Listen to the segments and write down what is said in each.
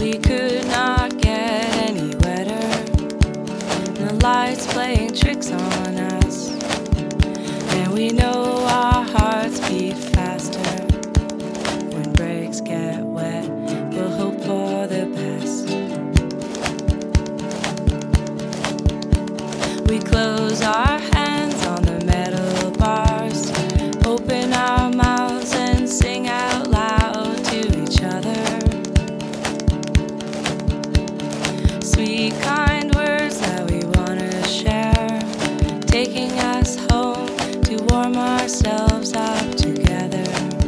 we could not get any wetter. And the lights playing tricks on us. And we know our hearts beat faster. When brakes get wet, we'll hope for the best. We close our hands on the metal bars, open our mouths and sing out loud to each other. Sweet, kind words that we want to share, taking us home to warm ourselves up together.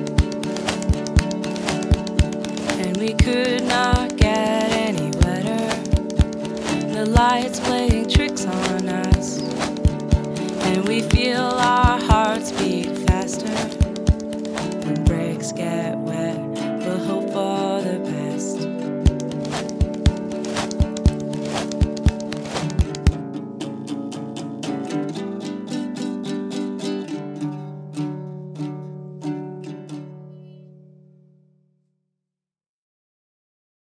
And we could not get any wetter. The lights playing tricks on us, and we feel our hearts beat faster when brakes get